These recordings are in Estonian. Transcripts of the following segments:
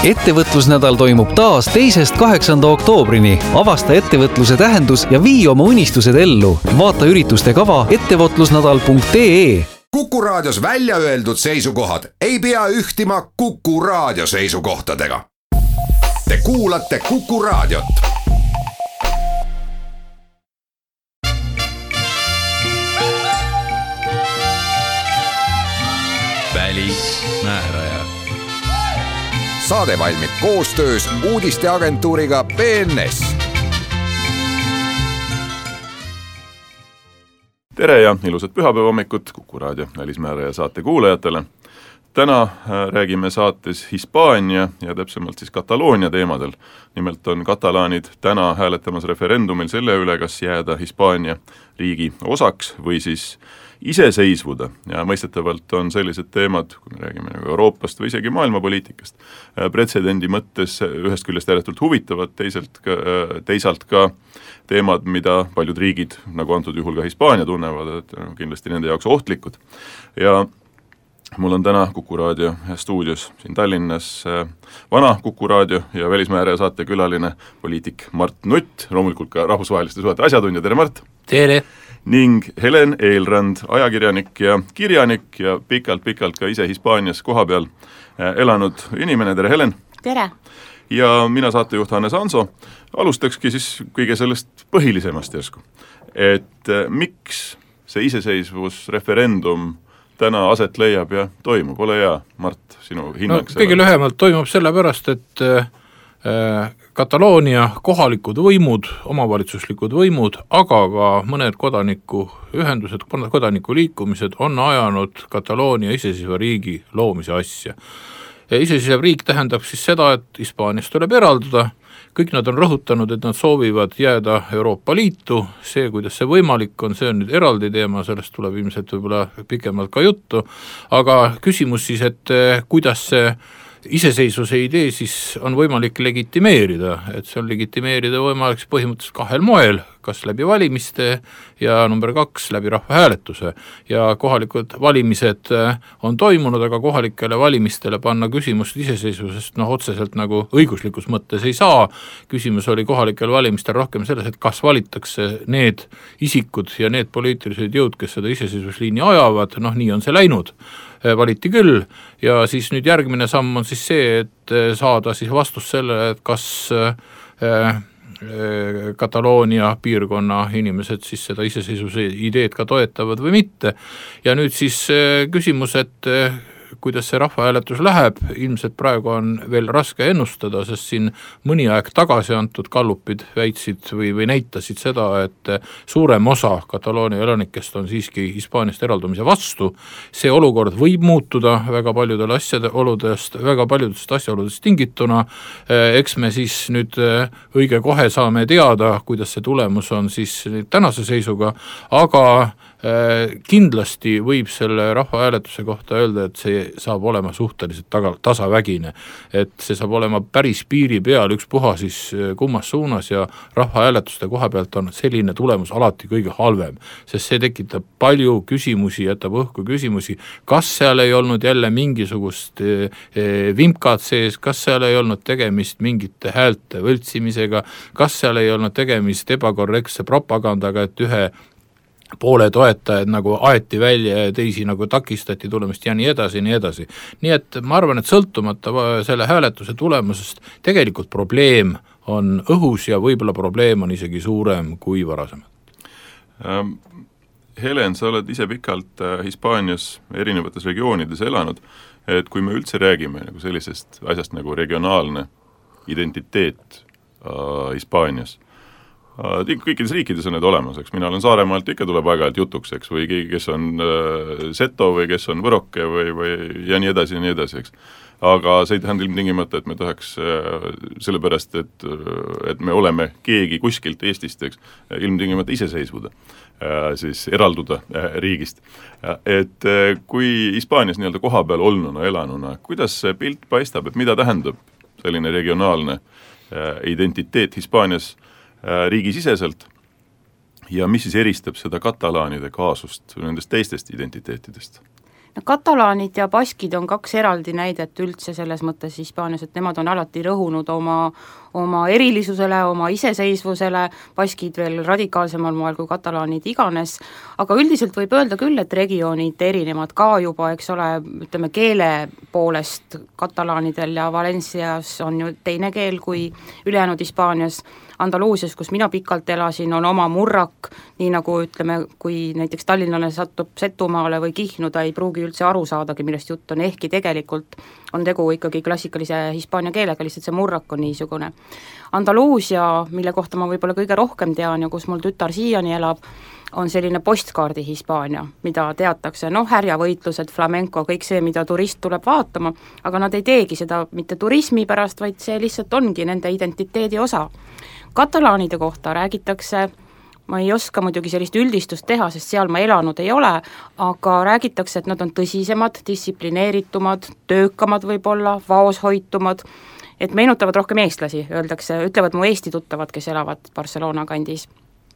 Ettevõtlusnädal toimub taas 2.–8. oktoobrini. Avasta ettevõtluse tähendus ja vii oma unistused ellu. Vaata ürituste kava ettevõtlusnädal.ee. Kuku Raadios välja öeldud seisukohad ei pea ühtima Kuku Raadio seisukohtadega. Te kuulate Kuku Raadiot. Välismääraja. Saade valmib koostöös uudisteagentuuriga BNS. Tere ja ilusat pühapäeva hommikut Kuku Raadio välismääraja saate kuulajatele. Täna räägime saates Hispaania ja täpsemalt siis Kataloonia teemadel. Nimelt on katalaanid täna hääletamas referendumil selle üle, kas jääda Hispaania riigi osaks või siis iseseisvuda. Ja mõistetavalt on sellised teemad, kui me räägime nagu Euroopast või isegi maailmapoliitikast, pretsedendi mõttes ühest küljest ääretult huvitavad, teisalt ka teemad, mida paljud riigid, nagu antud juhul ka Hispaania tunnevad, et kindlasti nende jaoks ohtlikud. Ja mul on täna Kuku Raadio stuudios siin Tallinnas vana Kuku Raadio ja välismääraja saate külaline poliitik Mart Nutt, loomulikult ka rahvusvaheliste suhete asjatundja. Tere, Mart! Tere! Ning Helen Eelrand, ajakirjanik ja kirjanik ja pikalt ka ise Hispaanias kohapeal elanud inimene. Tere, Helen! Tere! Ja mina saatejuht Hannes Hanso. Alustakski siis kõige sellest põhilisemast järsku. Et miks see iseseisvusreferendum täna aset leiab ja toimub? Ole hea, Mart, sinu hinnang. Kõige lühemalt toimub sellepärast, et Kataloonia kohalikud võimud, omavalitsuslikud võimud, aga ka mõned kodanikuühendused, kodanikuliikumised on ajanud Kataloonia iseseisva riigi loomise asja. Ja iseseisev riik tähendab siis seda, et Hispaaniast tuleb eralduda. Kõik nad on rõhutanud, et nad soovivad jääda Euroopa Liitu. See, kuidas see võimalik on, see on nüüd eraldi teema, sellest tuleb ilmselt võib-olla pikemalt ka juttu. Aga küsimus siis, et kuidas see iseseisvuse idee siis on võimalik legitimeerida, et see on legitimeerida võimalik põhimõtteliselt kahel moel, kas läbi valimiste ja number 2 läbi rahvahääletuse. Ja kohalikud valimised on toimunud, aga kohalikele valimistele panna küsimust iseseisvusest otseselt nagu õiguslikus mõttes ei saa. Küsimus oli kohalikel valimistel rohkem selles, et kas valitakse need isikud ja need poliitilised jõud, kes seda iseseisvusliini ajavad, nii on see läinud. Valiti küll ja siis nüüd järgmine samm on siis see, et saada siis vastus sellele, et kas Kataloonia piirkonna inimesed siis seda iseseisvuse ideed ka toetavad või mitte. Ja nüüd siis küsimus, et kuidas see rahvahääletus läheb, ilmselt praegu on veel raske ennustada, sest siin mõni aeg tagasi antud gallupid väitsid või näitasid seda, et suurem osa Kataloonia elanikest on siiski Hispaaniast eraldumise vastu. See olukord võib muutuda väga paljudest asjaoludest tingituna. Eks me siis nüüd õige kohe saame teada, kuidas see tulemus on siis tänase seisuga, aga kindlasti võib selle rahvahääletuse kohta öelda, et see saab olema suhteliselt tasavägine, et see saab olema päris piiri peal ükspuha siis kummas suunas ja rahvahääletuste koha pealt on selline tulemus alati kõige halvem, sest see tekitab palju küsimusi, jätab õhku küsimusi, kas seal ei olnud jälle mingisugust vimkad sees, kas seal ei olnud tegemist mingite häälte võltsimisega, kas seal ei olnud tegemist ebakorrektse propagandaga, et ühe poole toetajaid nagu aeti välja ja teisi nagu takistati tulemist ja nii edasi. Nii et ma arvan, et sõltumata selle hääletuse tulemusest tegelikult probleem on õhus ja võib-olla probleem on isegi suurem kui varasemalt. Helen, sa oled ise pikalt Hispaanias erinevates regioonides elanud, et kui me üldse räägime nagu sellisest asjast nagu regionaalne identiteet Hispaanias, kõikides riikides on need olemas, eks mina olen Saaremaalt, ikka tuleb aeg-ajalt jutuks, eks, või keegi, kes on seto või kes on võroke või ja nii edasi, eks. Aga see ei tähenda ilmtingimata, et me tahaks sellepärast, et me oleme keegi kuskilt Eestist, eks, ilmtingimata iseseisvuda, siis eralduda riigist. Et kui Hispaanias nii-öelda koha peal olnuna, elanuna, kuidas see pilt paistab, et mida tähendab selline regionaalne identiteet Hispaanias riigisiseselt ja mis siis eristab seda katalaanide kaasust nendest teistest identiteetidest? Katalaanid ja baskid on kaks eraldi näidet üldse selles mõttes Hispaanias, et nemad on alati rõhunud oma erilisusele, oma iseseisvusele, baskid veel radikaalsemal moel kui katalaanid iganes, aga üldiselt võib öelda küll, et regioonid erinevad ka juba, eks ole, ütleme keele poolest katalaanidel ja Valencias on ju teine keel kui ülejäänud Hispaanias. Andaluusias, kus mina pikalt elasin, on oma murrak, nii nagu ütleme, kui näiteks tallinlane satub Setumaale või Kihnu, ta ei pruugi üldse aru saadagi, millest jutt on, ehkki tegelikult on tegu ikkagi klassikalise hispaania keelega, lihtsalt see murrak on niisugune. Andaluusia, mille kohta ma võib-olla kõige rohkem tean ja kus mul tütar siiani elab, on selline postkaardi Hispaania, mida teatakse, härjavõitlused, flamenco, kõik see, mida turist tuleb vaatama, aga nad ei teegi seda mitte turismi pärast, vaid see lihtsalt ongi nende identiteedi osa. Katalaanide kohta räägitakse, ma ei oska muidugi sellist üldistust teha, sest seal ma elanud ei ole, aga räägitakse, et nad on tõsisemad, distsiplineeritumad, töökamad võib-olla, vaoshoitumad, et meenutavad rohkem eestlasi, ütlevad mu Eesti tuttavad, kes elavad Barcelona kandis.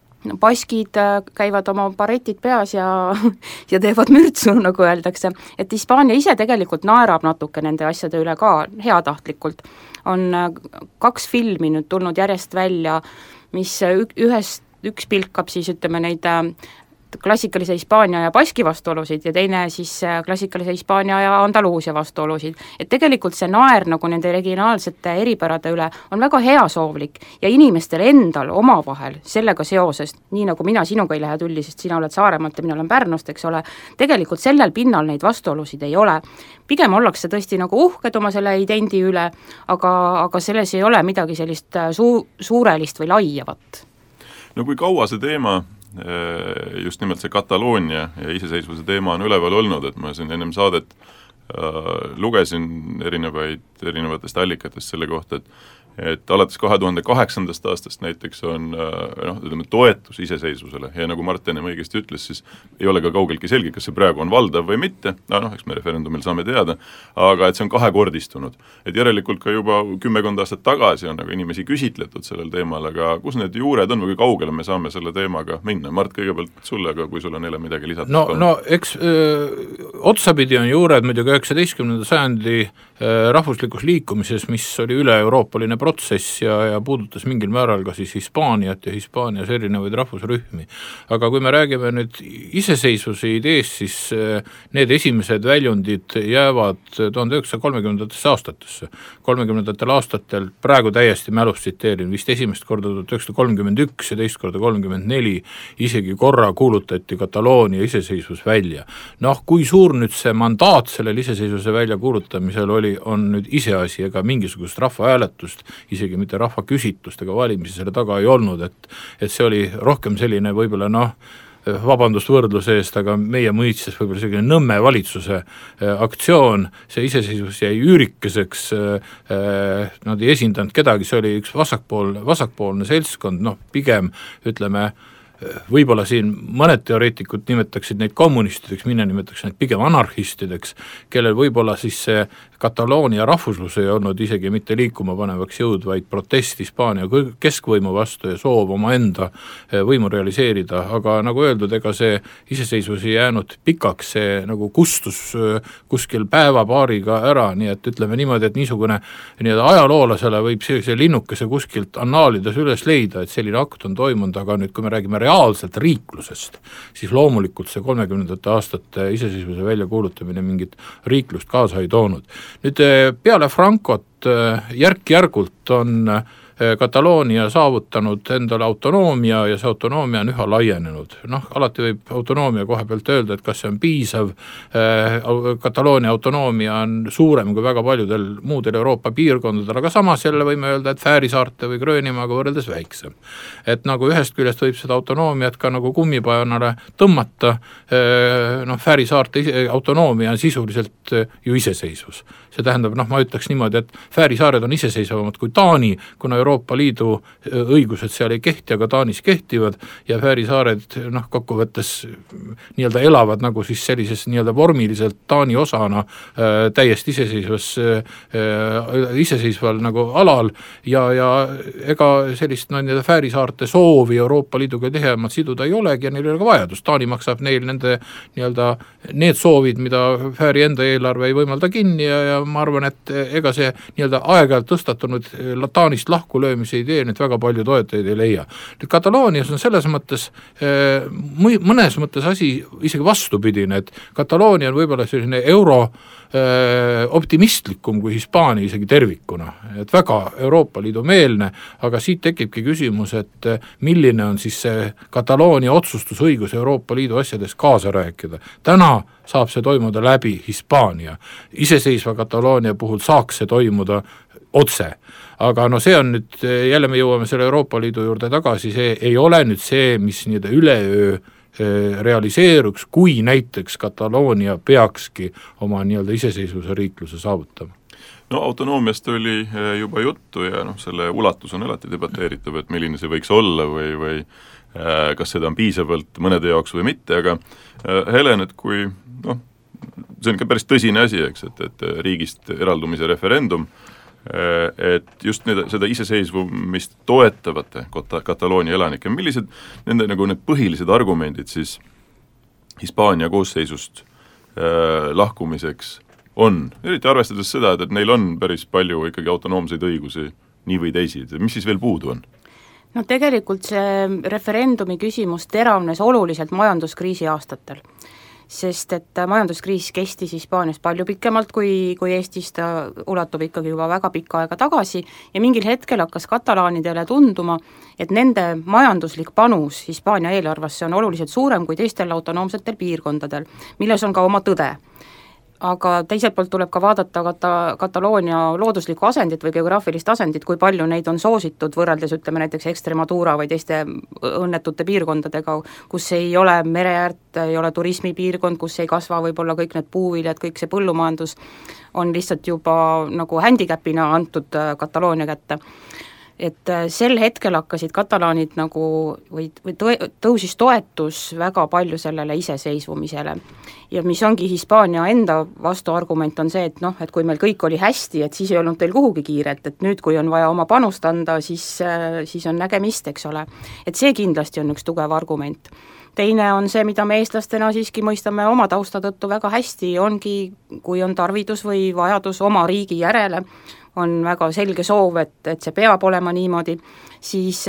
Baskid käivad oma baretid peas ja teevad mürtsu, nagu öeldakse, et Hispaania ise tegelikult naerab natuke nende asjade üle ka heatahtlikult. On 2 filmi nüüd tulnud järjest välja, mis üks pilkab siis ütleme neid klassikalise Hispaania ja baski vastuolusid ja teine siis klassikalise Hispaania ja Andaluusia vastuolusid. Et tegelikult see naer nagu nende regionaalsete eripärade üle on väga heasoovlik ja inimestel endal omavahel sellega seoses, nii nagu mina sinuga ei lähe tülli, sest sina oled Saaremaalt ja mina olen Pärnust, eks ole, tegelikult sellel pinnal neid vastuolusid ei ole. Pigem ollakse tõesti nagu uhked oma selle idendi üle, aga selles ei ole midagi sellist suurelist või laiavat. No kui kaua see teema just nimelt see Kataloonia ja iseseisvuse teema on üleval olnud, et ma siin ennem saadet lugesin erinevatest allikatest selle kohta, et alates 2008. aastast näiteks on toetus iseseisvusele ja nagu Mart enne õigesti ütles, siis ei ole ka kaugeltki selge, kas see praegu on valdav või mitte, eks me referendumil saame teada, aga et see on kahekordistunud. Et järelikult ka juba 10 aastat tagasi on nagu inimesi küsitletud sellel teemal, aga kus need juured on või kui kaugele me saame selle teemaga minna? Mart, kõigepealt sulle, aga kui sul on jälle midagi lisata. No eks otsapidi on juured muidugi 19. sajandi rahvuslikus liikumises, mis oli üle-euroopaline protsess ja puudutas mingil määral ka siis Hispaaniat ja Hispaanias erinevaid rahvusrühmi. Aga kui me räägime nüüd iseseisvuse ideest, siis need esimesed väljundid jäävad 1930. aastatesse. 30. aastatel, praegu täiesti mälust tsiteerin, vist esimest korda 1931 ja teist korda 1934 isegi korra kuulutati Kataloonia iseseisvus välja. Kui suur nüüd see mandaat sellel iseseisvuse välja kuulutamisel oli, on nüüd iseasi ega mingisugust rahvahääletust, isegi mitte rahvaküsitlust ega valimisi selle taga ei olnud, et see oli rohkem selline võib-olla vabandust võrdluse eest, aga meie mõistes võib-olla selline Nõmme valitsuse aktsioon, see iseseisvus jäi üürikeseks, nad ei esindanud kedagi, see oli üks vasakpoolne seltskond, pigem ütleme, võib-olla siin mõned teoreetikud nimetaksid neid kommunistideks, mina nimetaks neid pigem anarhistideks, kellel võib-olla siis see Kataloonia rahvuslus ei olnud isegi mitte liikuma panevaks jõud, vaid protest Hispaania keskvõimu vastu ja soov omaenda võimu realiseerida, aga nagu öeldud, ega see iseseisvus ei jäänud pikaks, see nagu kustus kuskil päeva-paariga ära, nii et ütleme niimoodi, et niisugune ajaloolasele võib sellise linnukese kuskilt annaalides üles leida, et selline akt on toimunud, aga nüüd kui me räägime reaalselt riiklusest, siis loomulikult see 30. aastate iseseisvuse väljakuulutamine mingit riiklust kaasa ei toonud. Nüüd peale Francot järk-järgult on Kataloonia saavutanud endale autonoomia ja see autonoomia on üha laienenud. Alati võib autonoomia kohe pealt öelda, et kas see on piisav, Kataloonia autonoomia on suurem kui väga paljudel muudel Euroopa piirkondadel, aga samas jälle võime öelda, et Fääri saarte või Gröönimaaga võrreldes väiksem. Et nagu ühest küljest võib seda autonoomiat ka nagu kummipajanale tõmmata, Fääri saarte autonoomia on sisuliselt ju iseseisvus. See tähendab, ma ütleks niimoodi, et Fääri saared on iseseisvamad kui Taani, kuna Euroopa Liidu õigused seal ei kehti, aga Taanis kehtivad ja Fääri saared kokkuvõttes nii-öelda elavad nagu siis sellises nii-öelda vormiliselt Taani osana täiesti iseseisval nagu alal ja ega sellist nii-öelda Fääri saarte soovi Euroopa Liiduga tihemalt siduda ei olegi ja neil ei ole ka vajadust. Taani maksab neil nende nii-öelda need soovid, mida Fääri enda eelarve ei võimalda kinni ja ma arvan, et ega see nii-öelda aeg-ajalt tõstatunud Taanist lahkulöömise idee nüüd väga palju toetajaid ei leia. Nüüd Kataloonias on selles mõttes mõnes mõttes asi isegi vastupidine, et Kataloonia on võib-olla selline optimistlikum kui Hispaania isegi tervikuna, et väga Euroopa Liidu meelne, aga siit tekibki küsimus, et milline on siis see Kataloonia otsustusõigus Euroopa Liidu asjades kaasa rääkida. Täna saab see toimuda läbi Hispaania. Iseseisva Kataloonia puhul saaks see toimuda otse. Aga see on nüüd, jälle me jõuame selle Euroopa Liidu juurde tagasi, see ei ole nüüd see, mis nii-öelda üleöö realiseeruks, kui näiteks Kataloonia peakski oma nii-öelda iseseisvuse riikluse saavutama. No autonoomiast oli juba juttu ja selle ulatus on alati debateeritav, et milline see võiks olla või kas seda on piisavalt mõnede jaoks või mitte, aga Helen, et kui see on ka päris tõsine asi, eks, et riigist eraldumise referendum, et just seda iseseisvumist toetavate Kataloonia elanike, millised nende need põhilised argumendid siis Hispaania koosseisust lahkumiseks on, eriti arvestades seda, et neil on päris palju ikkagi autonoomseid õigusi nii või teised, mis siis veel puudu on? Tegelikult see referendumi küsimus teravnes oluliselt majanduskriisi aastatel, sest et majanduskriis kestis Hispaanias palju pikemalt kui Eestis, ta ulatub ikkagi juba väga pikka aega tagasi ja mingil hetkel hakkas katalaanidele tunduma, et nende majanduslik panus Hispaania eelarvesse on oluliselt suurem kui teistel autonoomsetel piirkondadel, milles on ka oma tõde. Aga teiselt poolt tuleb ka vaadata Kataloonia looduslikku asendit või geograafilist asendit, kui palju neid on soositud võrreldes ütleme näiteks Extremadura või teiste õnnetute piirkondadega, kus ei ole mereäärt, ei ole turismipiirkond, kus ei kasva võib-olla kõik need puuviljad, kõik see põllumajandus on lihtsalt juba nagu handicapina antud Kataloonia kätte. Et sel hetkel hakkasid katalaanid või tõusis toetus väga palju sellele iseseisvumisele. Ja mis ongi Hispaania enda vastuargument on see, et kui meil kõik oli hästi, et siis ei olnud teil kuhugi kiiret, et nüüd kui on vaja oma panust anda, siis on nägemist, eks ole. Et see kindlasti on üks tugev argument. Teine on see, mida me eestlastena siiski mõistame oma tausta tõttu väga hästi, ongi, kui on tarvidus või vajadus oma riigi järele, on väga selge soov, et see peab olema niimoodi, siis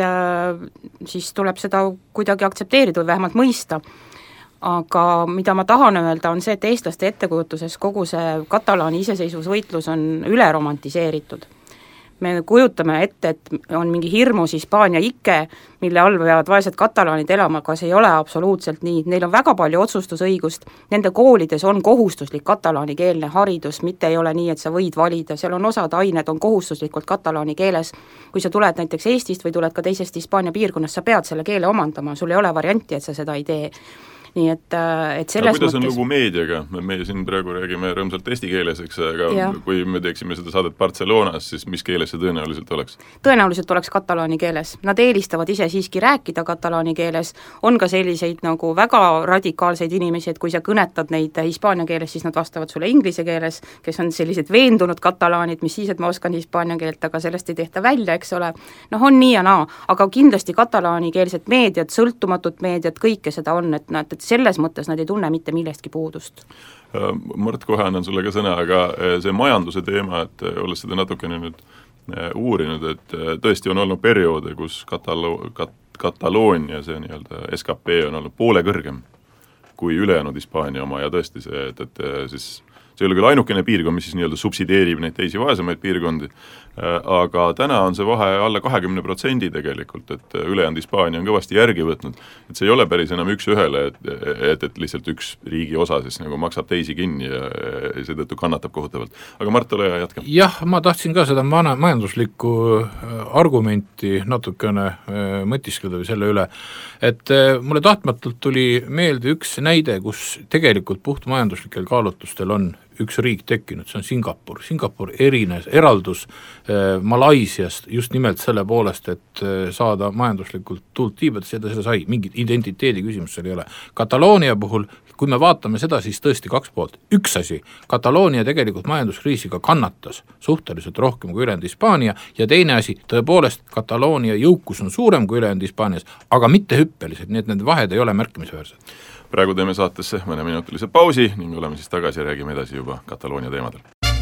tuleb seda kuidagi aktsepteerida või vähemalt mõista. Aga mida ma tahan öelda, on see, et eestlaste ettekujutuses kogu see katalaani iseseisvusvõitlus on üleromantiseeritud. Me kujutame ette, et on mingi hirmus Hispaania ike, mille all peavad vaesed katalaanid elama, aga see ei ole absoluutselt nii. Neil on väga palju otsustusõigust, nende koolides on kohustuslik katalaanikeelne haridus, mitte ei ole nii, et sa võid valida, seal on osad ained, on kohustuslikult katalaani keeles. Kui sa tuled näiteks Eestist või tuled ka teisest Hispaania piirkonnast, sa pead selle keele omandama, sul ei ole varianti, et sa seda ei tee. Nii et selles kuidas on mõttes... lugu meediaga? Meie siin praegu räägime rõõmsalt eesti keeles, eks, aga kui me teeksime seda saadet Barcelonas, siis mis keeles see tõenäoliselt oleks? Tõenäoliselt oleks katalaani keeles. Nad eelistavad ise siiski rääkida katalaani keeles, on ka selliseid nagu väga radikaalseid inimesi, et kui sa kõnetad neid hispaania keeles, siis nad vastavad sulle inglise keeles, kes on sellised veendunud katalaanid, mis siis, et ma oskan hispaania keelt, aga sellest ei tehta välja, eks ole. On nii ja naa, aga kindlasti katalaani keelset meediat, sõltumatut meediat, kõike seda on, et selles mõttes nad ei tunne mitte millestki puudust. Mart, kohe annan sulle ka sõna, aga see majanduse teema, et olles seda natukene nüüd uurinud, et tõesti on olnud perioode, kus Kataloonia, see nii-öelda SKP on olnud poole kõrgem kui ülejäänud Hispaania oma ja tõesti see, et siis see ei ole küll ainukene piirkond, mis siis nii-öelda subsideerib neid teisi vaesemaid piirkondi, aga täna on see vahe alla 20% tegelikult, et ülejäänud Hispaania on kõvasti järgi võtnud. Et see ei ole päris enam üks ühele, et lihtsalt üks riigi osa siis nagu maksab teisi kinni ja seetõttu kannatab kohutavalt. Aga Mart, ole ja jätka. Jah, ma tahtsin ka seda majanduslikku argumenti natukene mõtiskleda või selle üle, et mulle tahtmatult tuli meelde üks näide, kus tegelikult puhtmajanduslikel kaalutlustel on üks riik tekkinud, see on Singapur. Singapur eraldus Malaisiast just nimelt selle poolest, et saada majanduslikult tuult tiibades, seda sai, mingit identiteedi küsimus seal ei ole. Kataloonia puhul, kui me vaatame seda, siis tõesti kaks poolt. Üks asi, Kataloonia tegelikult majanduskriisiga kannatas suhteliselt rohkem kui ülejäänud Hispaania ja teine asi, tõepoolest Kataloonia jõukus on suurem kui ülejäänud Hispaanias, aga mitte hüppeliselt, nii et need vahed ei ole märkimisväärsed. Praegu teeme saatesse mõne minutilise pausi ning oleme siis tagasi ja räägime edasi juba Kataloonia teemadel.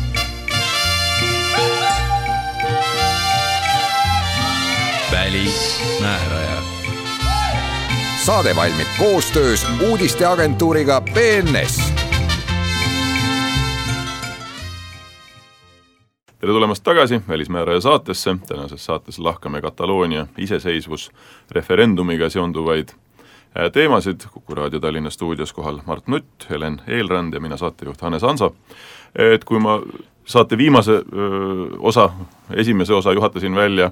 Välismääraja. Saade valmib koostöös uudisteagentuuriga BNS. Tere tulemast tagasi Välismääraja saatesse. Tänases saates lahkame Kataloonia iseseisvus referendumiga seonduvaid teemasid. Kuku Raadio Tallinna stuudios kohal Mart Nutt, Helen Eelrand ja mina saatejuht Hannes Hanso. Et kui ma saate viimase osa, esimese osa juhatasin välja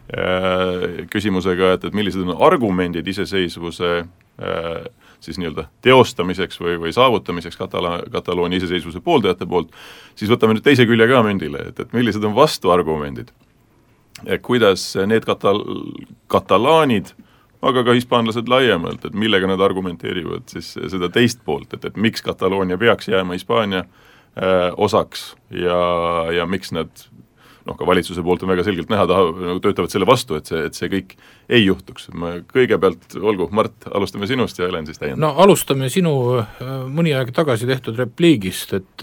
küsimusega, et millised on argumendid iseseisvuse siis nii-öelda teostamiseks või saavutamiseks Kataloonia iseseisvuse pooldajate poolt, siis võtame nüüd teise külje ka mündile, et millised on vastuargumendid. Kuidas need katalaanid, aga ka hispaanlased laiemalt, et millega nad argumenteerivad siis seda teist poolt, et miks Kataloonia peaks jääma Hispaania osaks ja miks nad ka valitsuse poolt on väga selgelt näha, töötavad selle vastu, et see kõik ei juhtuks. Kõigepealt, olgu, Mart, alustame sinust ja Helen siis täiendab. No alustame sinu mõni aeg tagasi tehtud repliigist, et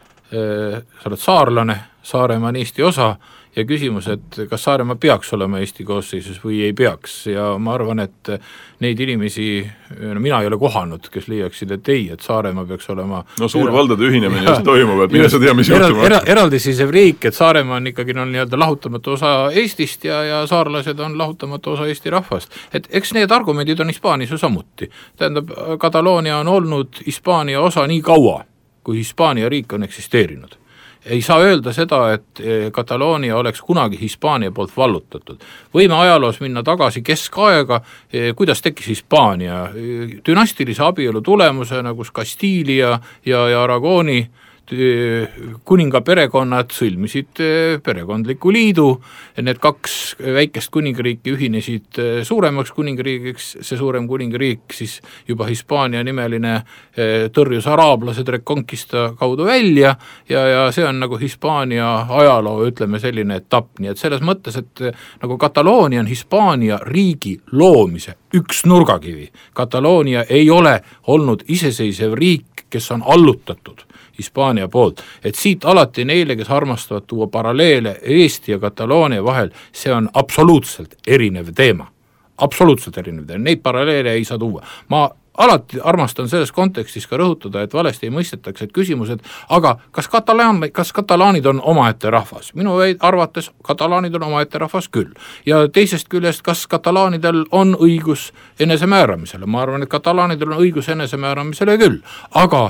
sa oled saarlane, Saaremaa on Eesti osa ja küsimus, et kas Saaremaa peaks olema Eesti koosseisus või ei peaks ja ma arvan, et neid inimesi, mina ei ole kohanud, kes leiaksid, et ei, et Saaremaa peaks olema suurvaldade ühinemine just toimub, et mine sa tea, mis juhtuma. Eraldiseisev riik, et Saaremaa on ikkagi nii-öelda lahutamatu osa Eestist ja saarlased on lahutamatu osa Eesti rahvast. Et eks need argumendid on Hispaanias ju samuti. Tähendab, Kataloonia on olnud Hispaania osa nii kaua, kui Hispaania riik on eksisteerinud. Ei saa öelda seda, et Kataloonia oleks kunagi Hispaania poolt vallutatud. Võime ajaloos minna tagasi keskaega, kuidas tekkis Hispaania. Dünastilise abielu tulemusena, kus Kastiilia ja Aragoni kuninga perekonnad sõlmisid perekondliku liidu, need kaks väikest kuningriiki ühinesid suuremaks kuningriigiks, see suurem kuningriik siis juba Hispaania nimeline tõrjus araablased Reconquista kaudu välja ja see on nagu Hispaania ajaloo, ütleme selline etapp, nii et selles mõttes, et nagu Kataloonia on Hispaania riigi loomise üks nurgakivi. Kataloonia ei ole olnud iseseisev riik, kes on allutatud Hispaania poolt, et siit alati neile, kes armastavad tuua paralleele Eesti ja Kataloonia vahel, see on absoluutselt erinev teema. Absoluutselt erinev teema, neid paralleele ei saa tuua. Ma alati armastan selles kontekstis ka rõhutada, et valesti ei mõistetaks, et küsimused, aga kas katalaanid on omaette rahvas? Minu arvates katalaanid on omaette rahvas küll. Ja teisest küljest, kas katalaanidel on õigus enesemääramisele? Ma arvan, et katalaanidel on õigus enesemääramisele küll. Aga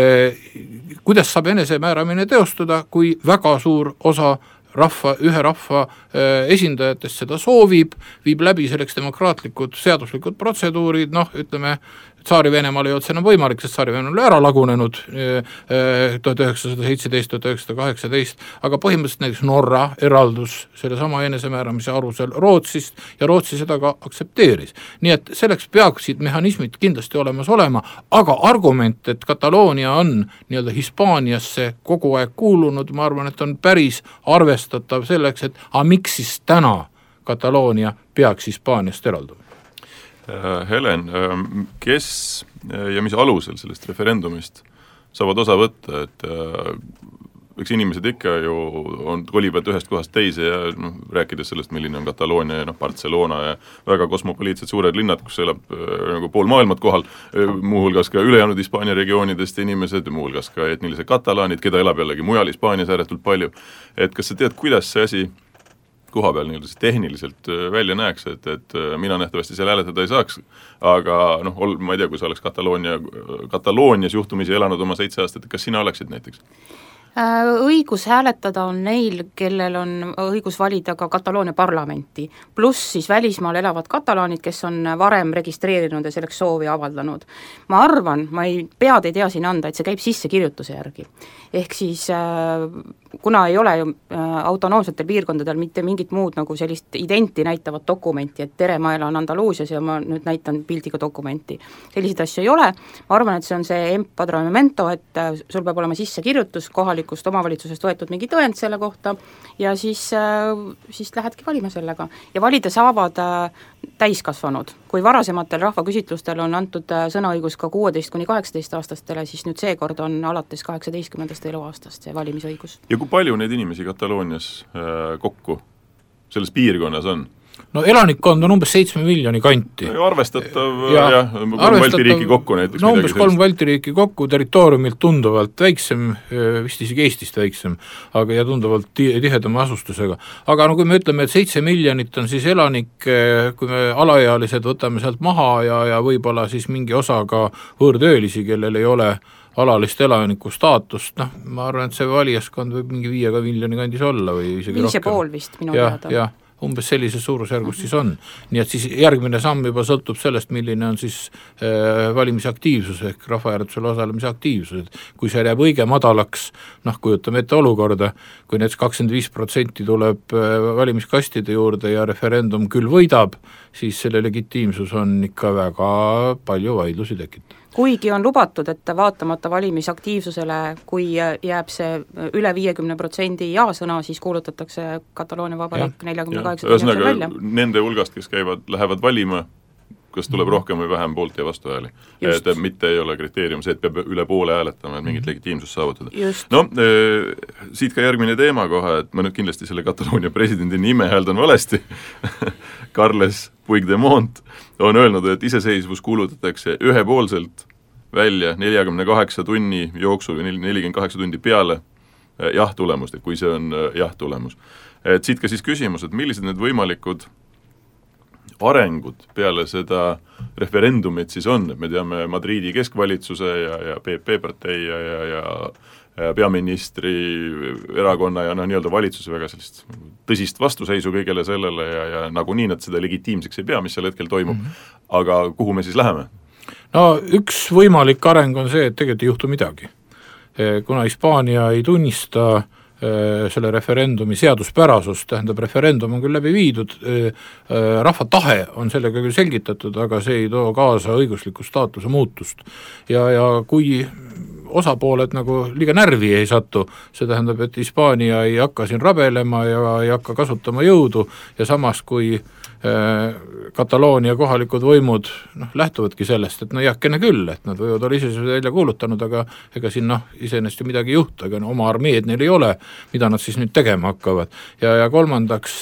kuidas saab enesemääramine teostuda, kui väga suur osa ühe rahva esindajatest seda soovib, viib läbi selleks demokraatlikud seaduslikud protseduurid, ütleme, Tsaari-Venemaal ei olnud see enam võimalik, sest Tsaari-Venemaal oli ära lagunenud 1917-1918, aga põhimõtteliselt näiteks Norra eraldus selle sama enesemääramise alusel Rootsist ja Rootsi seda ka aktsepteeris. Nii et selleks peaksid mehhanismid kindlasti olemas olema, aga argument, et Kataloonia on nii-öelda Hispaaniasse kogu aeg kuulunud, ma arvan, et on päris arvestatav selleks, et miks siis täna Kataloonia peaks Hispaaniast eralduma? Helen, kes ja mis alusel sellest referendumist saavad osa võtta, et eks inimesed ikka ju kolivad ühest kohast teise ja rääkides sellest, milline on Kataloonia ja Barcelona ja väga kosmopoliitsed suured linnad, kus elab nagu pool maailmat kohal, muuhulgas ka ülejäänud Hispaania regioonidest inimesed, muuhulgas ka etnilised katalaanid, keda elab jällegi mujal Hispaanias ääretult palju. Et kas sa tead, kuidas see asi koha peal nii-öelda tehniliselt välja näeks, et mina nähtavasti seal hääletada ei saaks, aga ma ei tea, kui sa oleks Kataloonias juhtumisi elanud oma 7 aastat, kas sina oleksid näiteks? Õigus hääletada on neil, kellel on õigus valida ka Kataloonia parlamenti, pluss siis välismaal elavad katalaanid, kes on varem registreerinud ja selleks soovi avaldanud. Ma arvan, ma ei tea siin anda, et see käib sissekirjutuse järgi. Ehk siis kuna ei ole ju autonoomsetel piirkondadel mitte mingit muud nagu sellist identi näitavat dokumenti, et tere, ma elan Andaluusias ja ma nüüd näitan pildiga dokumenti. Selliseid asju ei ole, ma arvan, et see on see empadronamento, et sul peab olema sissekirjutus kohalikust omavalitsusest võetud mingi tõend selle kohta ja siis lähedki valima sellega. Ja valida saavad täiskasvanud. Kui varasematel rahvaküsitlustel on antud sõnaõigus ka 16–18 aastastele, siis nüüd seekord on alates 18. eluaastast see valimisõigus. Ja kui palju neid inimesi Kataloonias kokku selles piirkonnas on? No elanikkond on umbes 7 miljoni kanti. Arvestatav, jah, 3 Balti riiki kokku näiteks. No umbes 3 Balti riiki kokku, territooriumilt tunduvalt väiksem, vist isegi Eestist väiksem, aga ja tunduvalt tihedama asustusega. Aga no kui me ütleme, et 7 miljonit on siis elanik, kui me alaealised võtame sealt maha ja võib-olla siis mingi osa ka võõrtöölisi, kellel ei ole alalist elaniku staatust, noh, ma arvan, et see valijaskond võib mingi 5 miljoni kandis olla või isegi 5,5 vist minu teada. Ja, umbes sellises suurusjärgus siis on. Nii et siis järgmine samm juba sõltub sellest, milline on siis valimisaktiivsus ehk rahvahääletusel osalemise aktiivsus. Kui see jääb õige madalaks, noh, kujutame ette olukorda, kui näiteks 25% tuleb valimiskastide juurde ja referendum küll võidab, siis selle legitiimsus on ikka väga palju vaidlusi tekitab. Kuigi on lubatud, et vaatamata valimisaktiivsusele, kui jääb see üle 50% ja-sõna, siis kuulutatakse Kataloonia Vabariik 48 ühesõnaga, välja. Nende hulgast, kes lähevad valima, kas tuleb rohkem või vähem poolt ja vastu hääli. Et mitte ei ole kriteerium see, et peab üle poole hääletama, et mingit legitiimsust saavutada. No, siit ka järgmine teema kohe, et ma nüüd kindlasti selle Kataloonia presidendi nime hääldan valesti. Carles Puigdemont on öelnud, et iseseisvus kuulutatakse ühepoolselt välja 48 tunni jooksul või 48 tundi peale jah-tulemust, et kui see on jah-tulemus. Et siit ka siis küsimus, et millised need võimalikud arengud peale seda referendumit siis on, et me teame Madridi keskvalitsuse ja PP-partei ja peaministri erakonna ja nii-öelda valitsuse väga sellist tõsist vastuseisu kõigele sellele ja nagunii nad seda legitiimseks ei pea, mis seal hetkel toimub. Aga kuhu me siis läheme? No üks võimalik areng on see, et tegelikult ei juhtu midagi. Kuna Hispaania ei tunnista selle referendumi seaduspärasust, tähendab referendum on küll läbi viidud, rahva tahe on sellega küll selgitatud, aga see ei too kaasa õigusliku staatuse muutust. Ja kui osapooled nagu liiga närvi ei satu, see tähendab, et Hispaania ei hakka siin rabelema ja ei hakka kasutama jõudu ja samas kui Kataloonia kohalikud võimud lähtuvadki sellest, et jahkene küll, et nad võivad olla ise välja kuulutanud, aga ega siin iseenesest ju midagi juhtu, aga oma armeed neil ei ole, mida nad siis nüüd tegema hakkavad. Ja kolmandaks,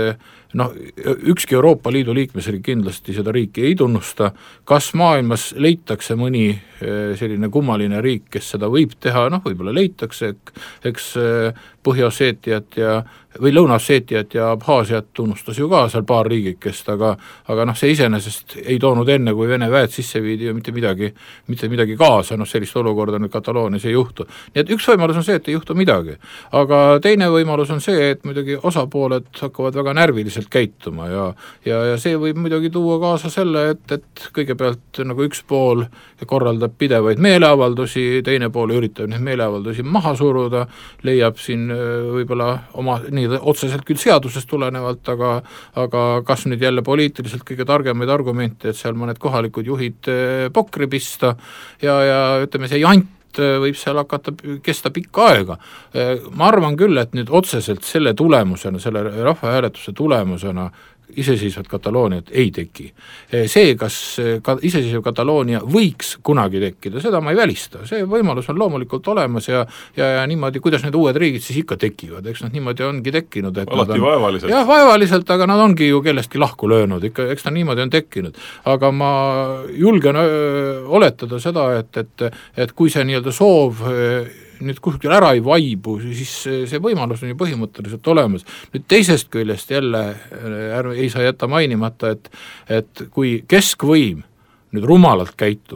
ükski Euroopa Liidu liikmesriik kindlasti seda riiki ei tunnusta, kas maailmas leitakse mõni selline kummaline riik, kes seda võib teha, võib-olla leitakse, eks Põhja-Osseetiat või Lõuna-Osseetiat ja Abhaasiat tunnustas ju ka seal paar riigikest, aga see iseenesest ei toonud enne, kui Vene väed sisse viidi ja mitte midagi kaasa, sellist olukorda nüüd Kataloonias ei juhtu. Nii et üks võimalus on see, et ei juhtu midagi, aga teine võimalus on see, et muidugi osapooled hakkavad väga närviliselt käituma ja see võib muidugi tuua kaasa selle, et kõigepealt nagu üks pool korraldab pidevaid meeleavaldusi, teine pool üritab neid meeleavaldusi maha suruda, leiab siin võib-olla oma otseselt küll seadusest tulenevalt, aga kas nüüd jälle poliitiliselt kõige targemaid argumente, et seal mõned kohalikud juhid pokri pista ja ütleme, see jant võib seal hakata kesta pikka aega. Ma arvan küll, et nüüd otseselt selle tulemusena, selle rahvahääletuse tulemusena iseseisvat Katalooniat ei teki. See, kas iseseisev Kataloonia võiks kunagi tekkida, seda ma ei välista. See võimalus on loomulikult olemas ja niimoodi, kuidas need uued riigid siis ikka tekivad, eks nad niimoodi ongi tekkinud. Alati vaevaliselt. Jah, vaevaliselt, aga nad ongi ju kellestki lahku löönud, ikka, eks nad niimoodi on tekkinud. Aga ma julgen oletada seda, et kui see nii-öelda soov nüüd kuskil ära ei vaibu, siis see võimalus on ju põhimõtteliselt olemas. Nüüd teisest küljest jälle ei saa jätta mainimata, et kui keskvõim nüüd rumalalt käitub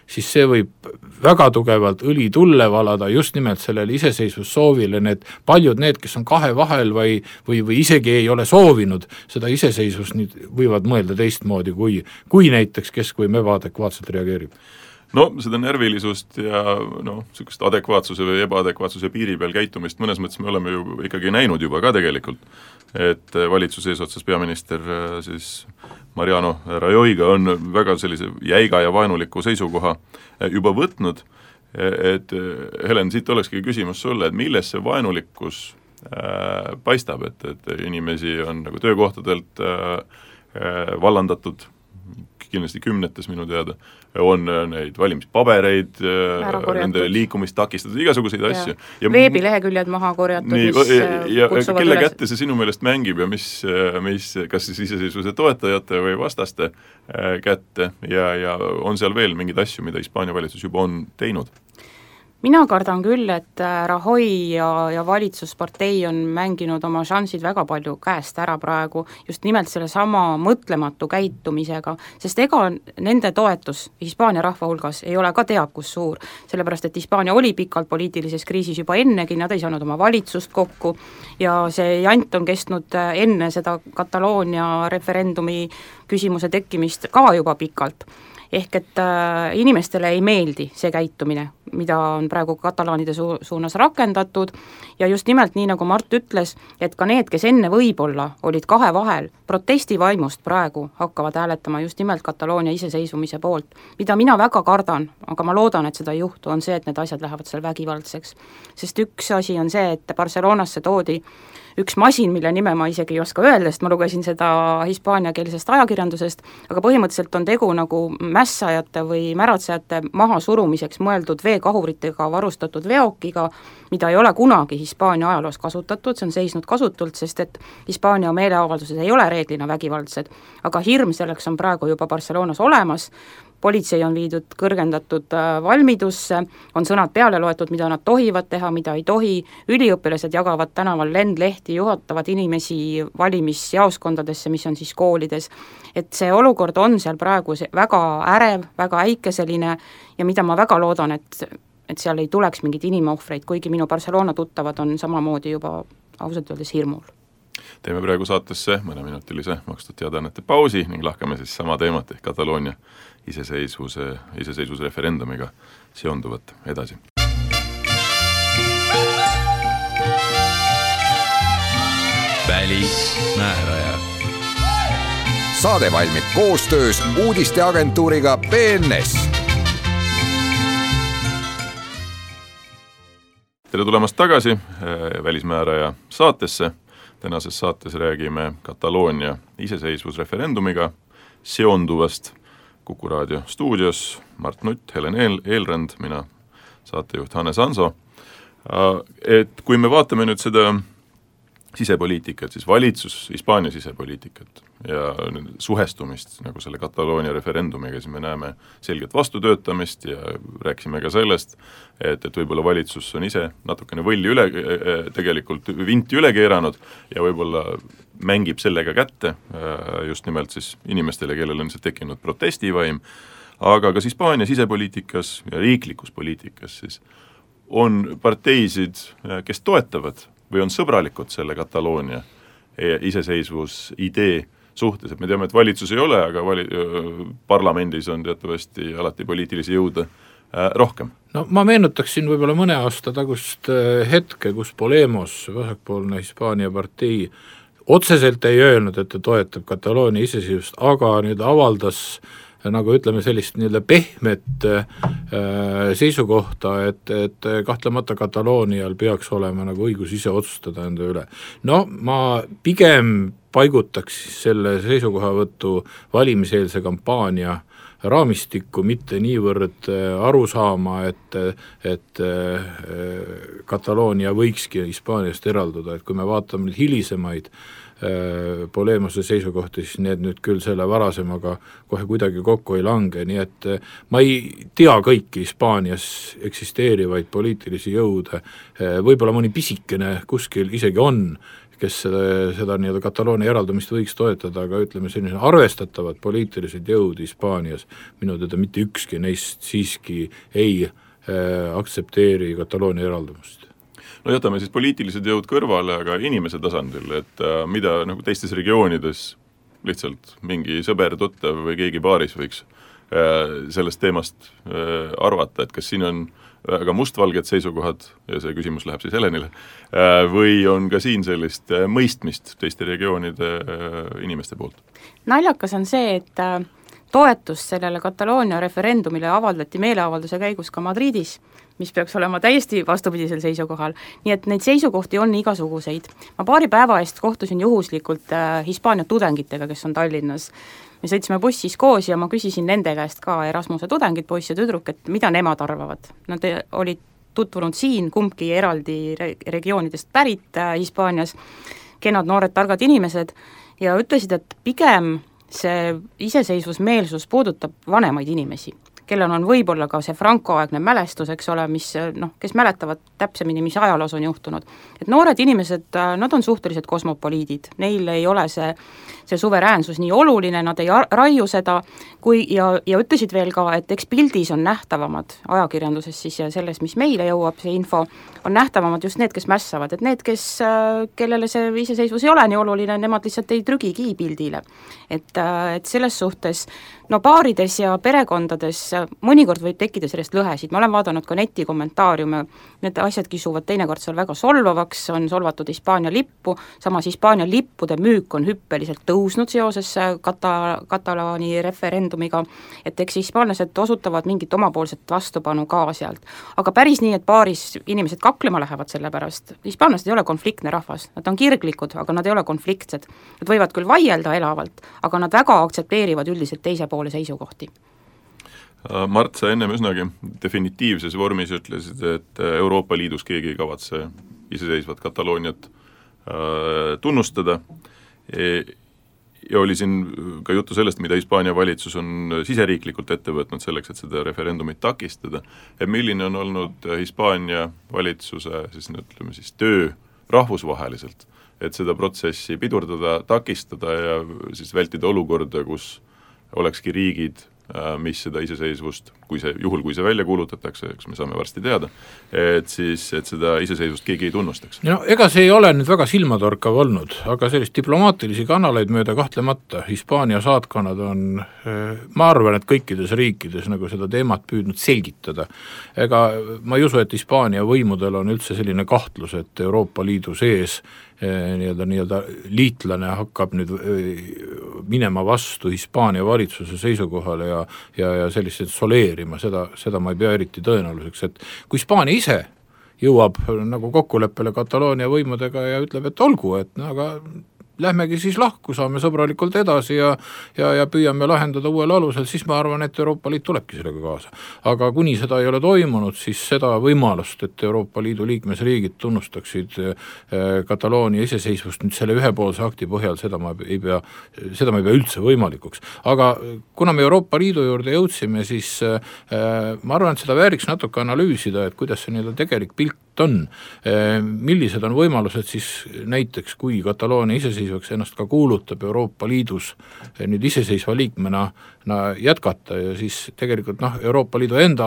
siis see võib väga tugevalt õli tulle valada just nimelt sellele iseseisvussoovile, paljud need, kes on kahe vahel või isegi ei ole soovinud seda iseseisvust, võivad mõelda teistmoodi, kui näiteks keskvõim ebaadekvaatselt reageerib. No seda närvilisust ja niisugust adekvaatsuse või ebaadekvaatsuse piiri peal käitumist mõnes mõttes me oleme ju ikkagi näinud juba ka tegelikult, et valitsuse eesotsas peaminister siis Mariano Rajoyga on väga sellise jäiga ja vaenuliku seisukoha juba võtnud, et Helen, siit olekski küsimus sulle, et milles see vaenulikkus paistab, et inimesi on nagu töökohtadelt vallandatud, kindlasti kümnetes minu teada, on neid valimispabereid, nende liikumist takistatud, igasuguseid asju. Ja veebileheküljed maha korjatud, mis kelle kätte see sinu meelest mängib ja mis kas siis iseseisvuse toetajate või vastaste kätte ja on seal veel mingeid asju, mida Hispaania valitsus juba on teinud? Mina kardan küll, et Rajoy ja valitsuspartei on mänginud oma šansid väga palju käest ära praegu, just nimelt selle sama mõtlematu käitumisega, sest ega nende toetus Hispaania rahva hulgas ei ole ka teab kus suur, sellepärast et Hispaania oli pikalt poliitilises kriisis juba ennegi, nad ei saanud oma valitsust kokku ja see jant on kestnud enne seda Kataloonia referendumi küsimuse tekkimist ka juba pikalt. Ehk et inimestele ei meeldi see käitumine, mida on praegu katalaanide suunas rakendatud ja just nimelt nii, nagu Mart ütles, et ka need, kes enne võib-olla olid kahe vahel, protestivaimust praegu hakkavad hääletama just nimelt Kataloonia iseseisvumise poolt, mida mina väga kardan, aga ma loodan, et seda ei juhtu, on see, et need asjad lähevad seal vägivaldseks. Sest üks asi on see, et Barcelonasse toodi üks masin, mille nime ma isegi ei oska öelda, sest ma lugesin seda hispaaniakeelsest ajakirjandusest, aga põhimõtteliselt on tegu nagu mässajate või märatsejate mahasurumiseks mõeldud veekahuritega varustatud veokiga, mida ei ole kunagi Hispaania ajaloos kasutatud, see on seisnud kasutult, sest et Hispaania meeleavaldused ei ole reeglina vägivaldsed, aga hirm selleks on praegu juba Barcelonas olemas, politsei on viidud kõrgendatud valmidusse, on sõnad peale loetud, mida nad tohivad teha, mida ei tohi, üliõpilased jagavad tänaval lendlehti, juhatavad inimesi valimisjaoskondadesse, mis on siis koolides, et see olukord on seal praegu väga ärev, väga äikeseline ja mida ma väga loodan, et seal ei tuleks mingeid inimohvreid, kuigi minu Barcelona tuttavad on samamoodi juba ausalt öeldes hirmul. Teeme praegu saatesse mõneminutilise makstud teadaannete pausi ning lahkame siis sama teemat ehk Kataloonia iseseisvusreferendumiga seonduvat edasi. Välismääraja. Saade valmib koostöös uudisteagentuuriga BNS. Tere tulemast tagasi Välismääraja saatesse. Tänases saates räägime Kataloonia iseseisvusreferendumiga seonduvast. Kuku Raadio stuudios Mart Nutt, Helen Eelrand, mina saatejuht Hannes Hanso. Et kui me vaatame nüüd seda sisepoliitikat, siis valitsus, Hispaania sisepoliitikat ja suhestumist nagu selle Kataloonia referendumiga, siis me näeme selget vastutöötamist ja rääkisime ka sellest, et võib-olla valitsus on ise natukene võlli tegelikult vinti üle keeranud ja võib-olla mängib sellega kätte just nimelt siis inimestele, kellel on tekkinud protestivaim, aga kas Hispaania sisepoliitikas ja riiklikus poliitikas siis on parteisid, kes toetavad või on sõbralikud selle Kataloonia iseseisvusidee suhtes, et me teame, et valitsus ei ole, aga parlamendis on teatavasti alati poliitilisi jõude rohkem. No ma meenutaksin võib-olla mõne aasta tagust hetke, kus Podemos, vasakpoolne Hispaania partei, otseselt ei öelnud, et ta toetab Kataloonia iseseisvust, aga nüüd avaldas nagu ütleme sellist nii-öelda pehmet seisukohta, et kahtlemata Kataloonial peaks olema nagu õigus ise otsustada enda üle. No ma pigem paigutaks selle seisukohavõttu valimiseelse kampaania raamistikku, mitte niivõrd aru saama, et Kataloonia võikski Hispaaniast eralduda, et kui me vaatame nüüd hilisemaid Podemose seisukohti, siis need nüüd küll selle varasemaga kohe kuidagi kokku ei lange, nii et ma ei tea kõiki Hispaanias eksisteerivaid poliitilisi jõude, võib-olla mõni pisikene kuskil isegi on, kes seda nii-öelda Kataloonia eraldumist võiks toetada, aga ütleme selline arvestatavad poliitilised jõud Hispaanias, minu teada mitte ükski neist siiski ei aktsepteeri Kataloonia eraldumist. No jätame siis poliitilised jõud kõrvale, aga inimese tasandil, et mida nagu teistes regioonides lihtsalt mingi sõber, tuttav või keegi baaris võiks sellest teemast arvata, et kas siin on väga mustvalged seisukohad ja see küsimus läheb siis Helenile, või on ka siin sellist mõistmist teiste regioonide inimeste poolt? Naljakas on see, et toetust sellele Kataloonia referendumile avaldati meeleavalduse käigus ka Madridis, mis peaks olema täiesti vastupidisel seisukohal. Nii et neid seisukohti on igasuguseid. Ma paari päeva eest kohtusin juhuslikult Hispaania tudengitega, kes on Tallinnas. Me sõitsime bussis koos ja ma küsisin nende käest ka Erasmuse tudengid, poiss ja tüdruk, et mida nemad arvavad. Nad olid tutvunud siin kumbki eraldi regioonidest pärit Hispaanias, kenad noored targad inimesed ja ütlesid, et pigem see iseseisvusmeelsus puudutab vanemaid inimesi, kellel on võib-olla ka see Franco-aegne mälestus, eks ole, mis kes mäletavad täpsemini, mis ajaloos on juhtunud. Et noored inimesed, nad on suhteliselt kosmopoliidid, neil ei ole see suveräänsus nii oluline, nad ei raiu seda, ja ütlesid veel ka, et eks pildis on nähtavamad ajakirjanduses siis ja selles, mis meile jõuab, see info, on nähtavamad just need, kes mässavad, et need, kellele see iseseisvus ei ole nii oluline, nemad lihtsalt ei trügigi pildile. Et selles suhtes, no paarides ja perekondades mõnikord võib tekkida sellest lõhesid, ma olen vaadanud ka netikommentaariume, need asjad kisuvad teinekord seal väga solvavaks, on solvatud Hispaania lippu, samas Hispaania lippude müük on hüppeliselt tõusnud seoses Katalaani referendumiga, et eks hispaanlased osutavad mingit omapoolset vastupanu ka sealt. Aga päris nii, et paaris inimesed kaklema lähevad selle pärast, hispaanlased ei ole konfliktne rahvas, nad on kirglikud, aga nad ei ole konfliktsed. Nad võivad küll vaielda elavalt, aga nad väga aktsepteerivad üldiselt teise poole seisukohti. Mart, sa ennem üsnagi definitiivses vormis ütlesid, et Euroopa Liidus keegi ei kavatse iseseisvat Katalooniat tunnustada ja oli siin ka juttu sellest, mida Hispaania valitsus on siseriiklikult ette võtnud selleks, et seda referendumit takistada. Et milline on olnud Hispaania valitsuse ütleme siis töö rahvusvaheliselt, et seda protsessi pidurdada, takistada ja siis vältida olukorda, kus olekski riigid, mis seda iseseisvust, kui see välja kuulutatakse, eks me saame varsti teada, et seda iseseisvust keegi ei tunnustaks. No ega see ei ole nüüd väga silmatorkav olnud, aga sellist diplomaatilisi kanaleid mööda kahtlemata Hispaania saatkonnad on, ma arvan, et kõikides riikides nagu seda teemat püüdnud selgitada. Ega ma ei usu, et Hispaania võimudel on üldse selline kahtlus, et Euroopa Liidu sees nii-öelda liitlane hakkab nüüd minema vastu Hispaania valitsuse seisukohale ja selliselt soleerima, seda ma ei pea eriti tõenäoliseks, et kui Hispaania ise jõuab nagu kokkuleppele Kataloonia võimudega ja ütleb, et olgu, et aga lähmegi siis lahku, saame sõbralikult edasi ja püüame lahendada uuel alusel, siis ma arvan, et Euroopa Liit tulebki sellega kaasa. Aga kuni seda ei ole toimunud, siis seda võimalust, et Euroopa Liidu liikmesriigid tunnustaksid Kataloonia iseseisvust nüüd selle ühepoolse akti põhjal, seda ma ei pea üldse võimalikuks. Aga kuna me Euroopa Liidu juurde jõudsime, siis ma arvan, et seda vääriks natuke analüüsida, et kuidas see nii-öelda tegelik pilt on, millised on võimalused siis näiteks, kui Kataloonia iseseisvaks ennast ka kuulutab Euroopa Liidus nüüd iseseisva liikmena jätkata ja siis tegelikult Euroopa Liidu enda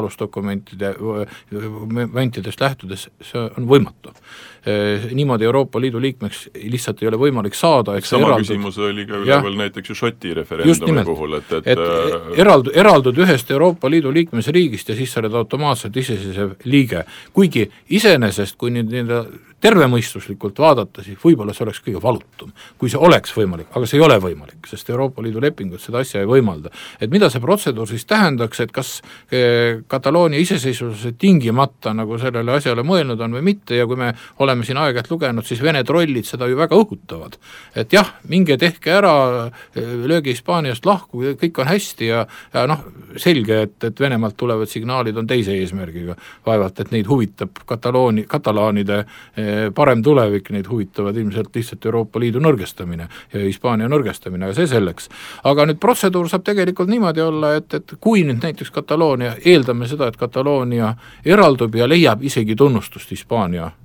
alusdokumentidest lähtudes see on võimatu. Niimoodi Euroopa Liidu liikmeks lihtsalt ei ole võimalik saada. Sama küsimus oli ka üleval näiteks ju Šoti referendumi puhul, et eraldud ühest Euroopa Liidu liikmesriigist ja siis sa oled automaatselt iseseisev liige, kuigi iseenesest, kui nüüd tervemõistuslikult vaadata, siis võib-olla see oleks kõige valutum, kui see oleks võimalik, aga see ei ole võimalik, sest Euroopa Liidu lepingud seda asja ei võimalda. Et mida see protseduur siis tähendaks, et kas Kataloonia iseseisvuse tingimata nagu sellele asjale mõelnud on või mitte ja kui me oleme siin aeg-ajalt lugenud, siis Vene trollid seda ju väga õhutavad. Et jah, minge tehke ära, lööge Hispaaniast lahku, kõik on hästi ja selge, et Venemaalt tulevad signaalid on teise eesmärgiga. Vaevalt, et neid huvitab katalaanide parem tulevik, neid huvitavad ilmselt lihtsalt Euroopa Liidu nõrgestamine ja Hispaania nõrgestamine, aga see selleks. Aga nüüd protseduur saab tegelikult niimoodi olla, et kui nüüd näiteks Kataloonia, eeldame seda, et Kataloonia eraldub ja leiab isegi tunnustust Hispaania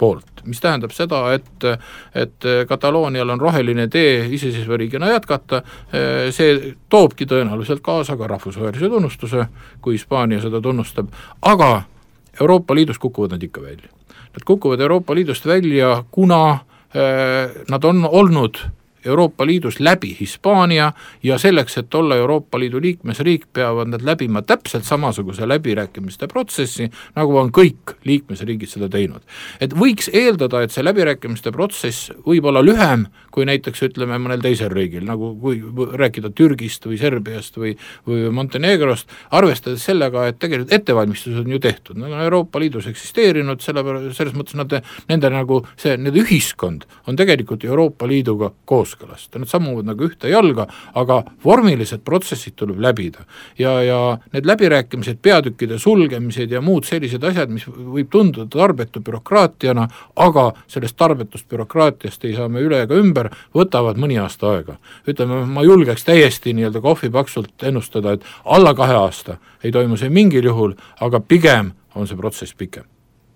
poolt, mis tähendab seda, et Kataloonial on roheline tee iseseisva riigina jätkata, see toobki tõenäoliselt kaasa ka rahvusvahelise tunnustuse, kui Hispaania seda tunnustab, aga Euroopa Liidus kukuvad nad ikka välja. Nad kukuvad Euroopa Liidust välja, kuna nad on olnud Euroopa Liidus läbi Hispaania ja selleks, et olla Euroopa Liidu liikmesriik, peavad nad läbima täpselt samasuguse läbirääkimiste protsessi, nagu on kõik liikmesriigid seda teinud. Et võiks eeldada, et see läbirääkimiste protsess võib olla lühem kui näiteks ütleme mõnel teisel riigil, nagu kui rääkida Türgist või Serbiast või Montenegrost, arvestades sellega, et tegelikult ettevalmistused on ju tehtud. Nad on Euroopa Liidus eksisteerinud, selles mõttes nende nagu see nende ühiskond on tegelikult Euroopa Liiduga koos. Nad sammuvad nagu ühte jalga, aga vormilised protsessid tuleb läbida ja need läbirääkimised, peatükkide sulgemised ja muud sellised asjad, mis võib tunduda tarbetu bürokraatiana, aga sellest tarbetust bürokraatiast ei saa me üle ega ümber, võtavad mõni aasta aega. Ütleme, ma julgeks täiesti nii-öelda kohvipaksult ennustada, et alla 2 aasta ei toimu see mingil juhul, aga pigem on see protsess pikem.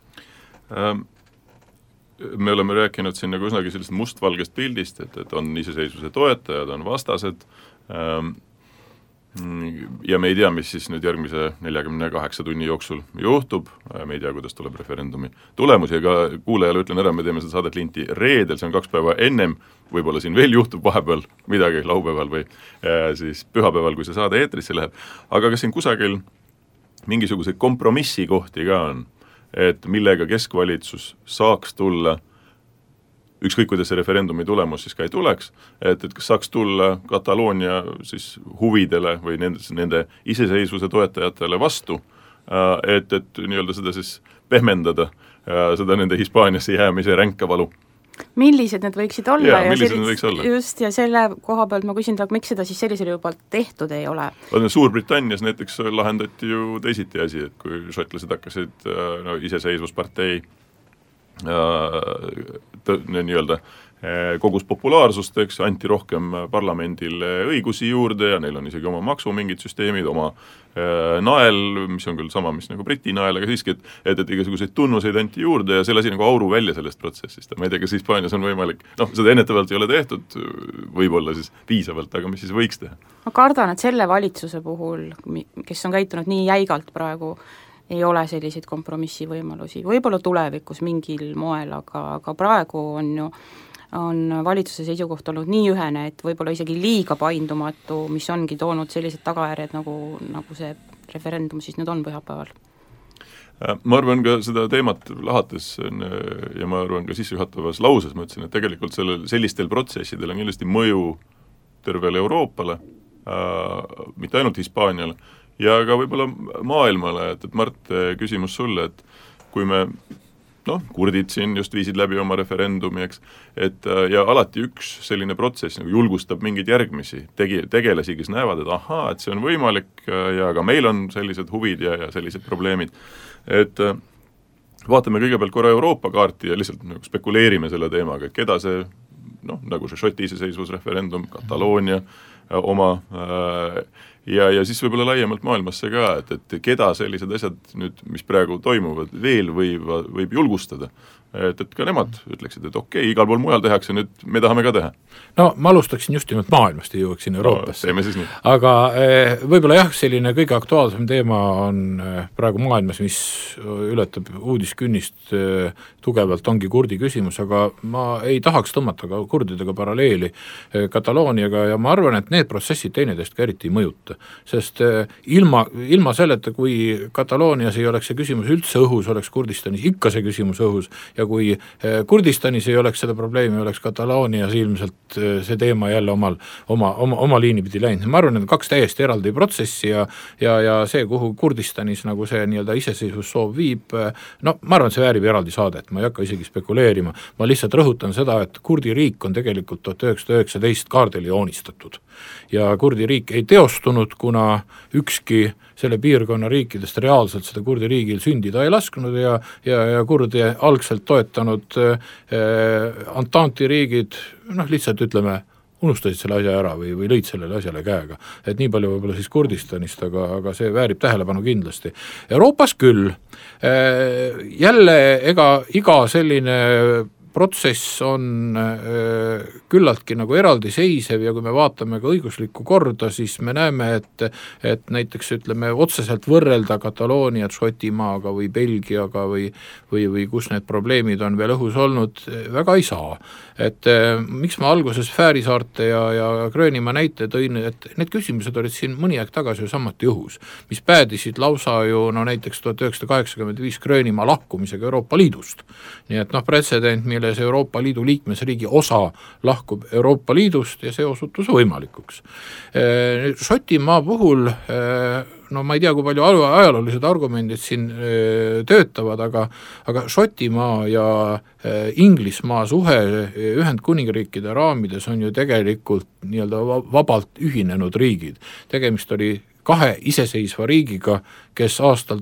Me oleme rääkinud siin nagu üsnagi sellist mustvalgest pildist, et on iseseisvuse toetajad, on vastased ja me ei tea, mis siis nüüd järgmise 48 tunni jooksul juhtub, me ei tea, kuidas tuleb referendumi tulemusi, ega kuulajale ütlen ära, me teeme seda saadet linti reedel, see on 2 päeva ennem, võib-olla siin veel juhtub vahepeal midagi laupäeval või siis pühapäeval, kui see saade eetrisse läheb, aga kas siin kusagil mingisuguseid kompromissikohti ka on? Et millega keskvalitsus saaks tulla, ükskõik kuidas see referendumi tulemus siis ka ei tuleks, et kas saaks tulla Kataloonia siis huvidele või nende iseseisvuse toetajatele vastu, et nii-öelda seda siis pehmendada, seda nende Hispaaniasse jäämise ränka valu. Millised need võiksid olla? Just, ja selle koha pealt ma küsin, miks seda siis sellisel juba tehtud ei ole? Suurbritannias näiteks lahendati ju teisiti asi, et kui šotlased hakkasid iseseisvuspartei nii-öelda kogus populaarsust, eks, anti rohkem parlamendile õigusi juurde ja neil on isegi oma maksu mingid süsteemid, oma nael, mis on küll sama, mis nagu Briti nael, aga siiski, et igasuguseid tunnuseid anti juurde ja see lasi nagu auru välja sellest protsessist. Ma ei tea, kas Hispaanias on võimalik, seda ennetavalt ei ole tehtud, võib-olla siis piisavalt, aga mis siis võiks teha? Ma kardan, et selle valitsuse puhul, kes on käitunud nii jäigalt praegu, ei ole selliseid kompromissi võimalusi. Võib-olla tulevikus mingil moel, aga praegu on valitsuse seisukoht olnud nii ühene, et võib-olla isegi liiga paindumatu, mis ongi toonud sellised tagajärjed, nagu see referendum siis nüüd on pühapäeval. Ma arvan ka seda teemat lahates ja ma arvan ka sissejuhatavas lauses, ma ütlesin, et tegelikult sellistel protsessidel on kindlasti mõju tervele Euroopale, mitte ainult Hispaaniale, ja ka võib-olla maailmale, et Mart, küsimus sulle, et kui me kurdid siin just viisid läbi oma referendumi, eks, ja alati üks selline protsess nagu julgustab mingeid järgmisi tegelasi, kes näevad, et ahaa, et see on võimalik ja ka meil on sellised huvid ja sellised probleemid, et vaatame kõigepealt korra Euroopa kaarti ja lihtsalt nagu spekuleerime selle teemaga, et keda see, nagu see Šoti iseseisvusreferendum, Kataloonia oma ja siis võib-olla laiemalt maailmasse ka, et keda sellised asjad nüüd, mis praegu toimuvad, veel võib julgustada. Et ka nemad ütleksid, et okei, igal pool mujal tehakse, nüüd me tahame ka teha. No ma alustaksin just nimelt maailmast ja jõuaksin Euroopasse. Teeme siis nii. Aga võib-olla jah, selline kõige aktuaalsem teema on praegu maailmas, mis ületab uudiskünnist tugevalt, ongi kurdi küsimus, aga ma ei tahaks tõmmata ka kurdidega paralleeli Katalooniaga ja ma arvan, et need protsessid teineteist ka eriti ei mõjuta, sest ilma selleta, kui Kataloonias ei oleks see küsimus üldse õhus, oleks Kurdistanis ikka see küsimus õhus ja kui Kurdistanis ei oleks seda probleemi, oleks Kataloonias ilmselt see teema jälle oma liini pidi läinud. Ma arvan, et 2 täiesti eraldi protsessi ja see, kuhu Kurdistanis nagu see nii-öelda iseseisvussoov viib, ma arvan, et see väärib eraldi saadet, ma ei hakka isegi spekuleerima, ma lihtsalt rõhutan seda, et kurdi riik on tegelikult 1919 kaardile joonistatud ja kurdi riik ei teostunud, kuna ükski selle piirkonna riikidest reaalselt seda kurdi riigil sündida ei lasknud ja kurdi algselt toetanud Antanti riigid, lihtsalt ütleme, unustasid selle asja ära või lõid sellele asjale käega. Et nii palju võib-olla siis Kurdistanist, aga see väärib tähelepanu kindlasti. Euroopas küll, jälle iga selline protsess on küllaltki nagu eraldiseisev ja kui me vaatame ka õiguslikku korda, siis me näeme, et näiteks ütleme otseselt võrrelda Katalooniat Šotimaaga või Belgiaga või kus need probleemid on veel õhus olnud, väga ei saa. Et miks ma alguses Fääri saarte ja Gröönimaa näite tõin, et need küsimused olid siin mõni aeg tagasi ju samuti õhus, mis päädisid lausa ju näiteks 1985 Gröönimaa lahkumisega Euroopa Liidust. Nii et pretsedent, milles Euroopa Liidu liikmesriigi osa lahkub Euroopa Liidust ja see osutus võimalikuks. Šotimaa puhul ma ei tea, kui palju ajaloolised argumendid siin töötavad, aga Šotimaa ja Inglismaa suhe Ühendkuningriikide raamides on ju tegelikult nii-öelda vabalt ühinenud riigid. Tegemist oli 2 iseseisva riigiga, kes aastal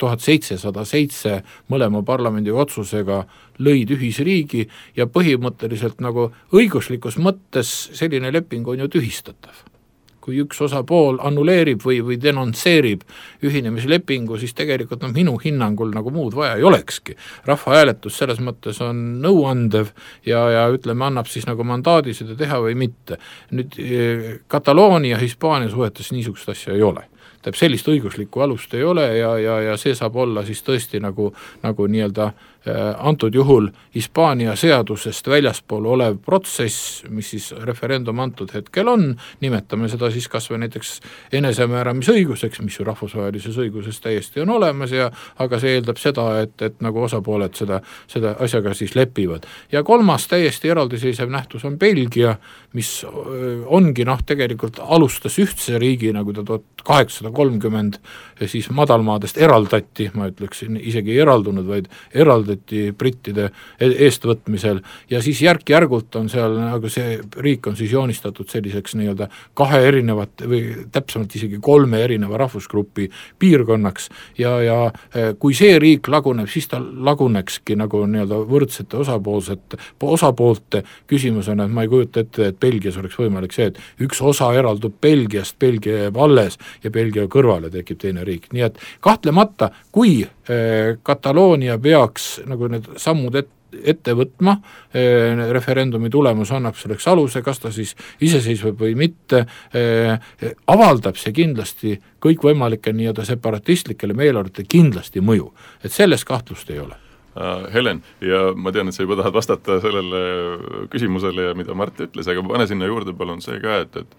1707 mõlema parlamendi otsusega lõid ühisriigi ja põhimõtteliselt nagu õiguslikus mõttes selline leping on ju tühistatav. Kui üks osapool annuleerib või denonsseerib ühinemislepingu, siis tegelikult minu hinnangul nagu muud vaja ei olekski. Rahvahääletus selles mõttes on nõuandev ja ütleme, annab siis nagu mandaadi seda teha või mitte. Nüüd Kataloonia Hispaania suhetes niisugust asja ei ole. Sellist õiguslikku alust ei ole ja see saab olla siis tõesti nagu nii-öelda antud juhul Hispaania seadusest väljaspool olev protsess, mis siis referendum antud hetkel on, nimetame seda siis kas või näiteks enesemääramisõiguseks, mis ju rahvusvahelises õiguses täiesti on olemas aga see eeldab seda, et nagu osapooled seda asjaga siis lepivad. Ja kolmas täiesti eraldiseisev nähtus on Belgia, mis ongi tegelikult alustas ühtse riigi, nagu ta 1830 siis madalmaadest eraldati, ma ütleksin, isegi ei eraldunud, vaid eraldati brittide eestvõtmisel ja siis järk-järgult on seal, nagu see riik on siis joonistatud selliseks nii-öelda 2 erinevat või täpsemalt isegi 3 erineva rahvusgrupi piirkonnaks ja kui see riik laguneb, siis ta lagunekski nagu nii-öelda võrdsete osapoolte küsimus on, et ma ei kujuta ette, et Belgias oleks võimalik see, et üks osa eraldub Belgiast, Belgia jääb alles ja Belgia kõrvale tekib teine riik. Nii et kahtlemata, kui Kataloonia peaks nagu need sammud ette võtma, referendumi tulemus annab selleks aluse, kas ta siis iseseisvab või mitte, avaldab see kindlasti kõikvõimalike nii-öelda separatistlikele meeleolude kindlasti mõju, et selles kahtlust ei ole. Helen, ja ma tean, et sa juba tahad vastata sellele küsimusele ja mida Mart ütles, aga pane sinna juurde palun see ka,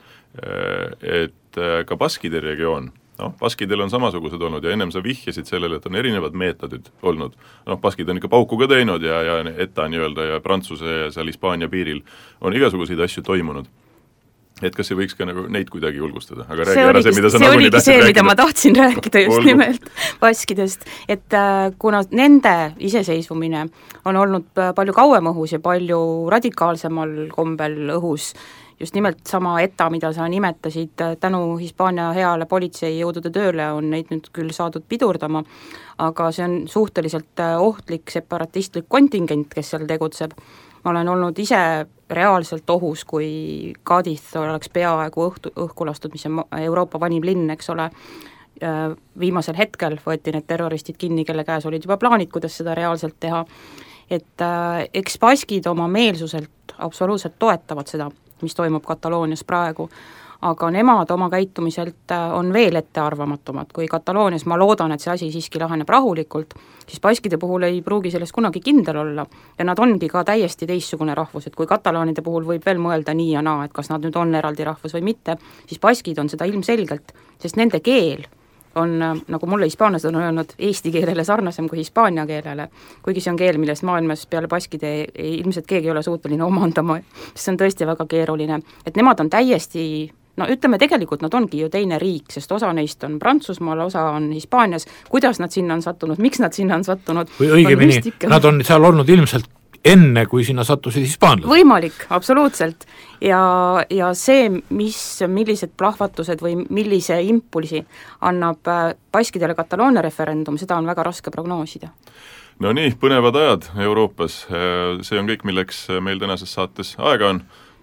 et ka Baskide regioon, Baskidel on samasugused olnud ja ennem sa vihjasid sellele, et on erinevad meetodid olnud. Baskid on ikka pauku ka teinud ja ETA nii-öelda ja Prantsuse ja seal Hispaania piiril on igasuguseid asju toimunud. Et kas see võiks ka nagu neid kuidagi julgustada? Aga räägi ära see, mida sa nagu nii tahtsid rääkida. Mida ma tahtsin rääkida just nimelt Baskidest, et kuna nende iseseisvumine on olnud palju kauem õhus ja palju radikaalsemal kombel õhus, just nimelt sama ETA, mida sa nimetasid, tänu Hispaania heale politseijõudude tööle on neid nüüd küll saadud pidurdama, aga see on suhteliselt ohtlik separatistlik kontingent, kes seal tegutseb. Ma olen olnud ise reaalselt ohus, kui Cadiz oleks peaaegu õhku lastud, mis on Euroopa vanim linn, eks ole. Viimasel hetkel võeti need terroristid kinni, kelle käes olid juba plaanid, kuidas seda reaalselt teha. Et eks baskid oma meelsuselt absoluutselt toetavad seda, mis toimub Kataloonias praegu, aga nemad oma käitumiselt on veel ettearvamatumad. Kui Kataloonias ma loodan, et see asi siiski laheneb rahulikult, siis baskide puhul ei pruugi sellest kunagi kindel olla ja nad ongi ka täiesti teistsugune rahvus, et kui katalaanide puhul võib veel mõelda nii ja naa, et kas nad nüüd on eraldi rahvus või mitte, siis baskid on seda ilmselgelt, sest nende keel on, nagu mulle hispaanlased on öelnud, eesti keelele sarnasem kui hispaania keelele, kuigi see on keel, millest maailmas peale baskide ilmselt keegi ei ole suuteline omandama, see on tõesti väga keeruline, et nemad on täiesti, ütleme tegelikult nad ongi ju teine riik, sest osa neist on Prantsusmaal, osa on Hispaanias, kuidas nad sinna on sattunud, miks nad sinna on sattunud või õigemini, nad on seal olnud ilmselt enne, kui sinna sattusid hispaanlased. Võimalik, absoluutselt. Ja see, millised plahvatused või millise impulsi annab baskidele Kataloonia referendum, seda on väga raske prognoosida. No nii, põnevad ajad Euroopas. See on kõik, milleks meil tänases saates aega on.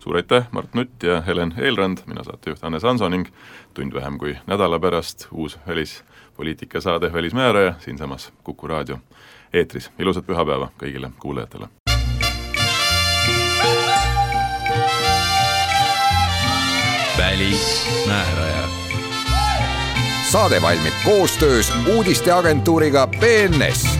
suur aitäh, Mart Nutt ja Helen Eelrand, mina saatejuht Hannes Hanso ning tund vähem kui nädala pärast uus välispoliitika saade Välismääraja siinsamas Kuku raadio eetris. Ilusat pühapäeva kõigile kuulajatele! Välismääraja. Saade valmib koostöös uudisteagentuuriga BNS.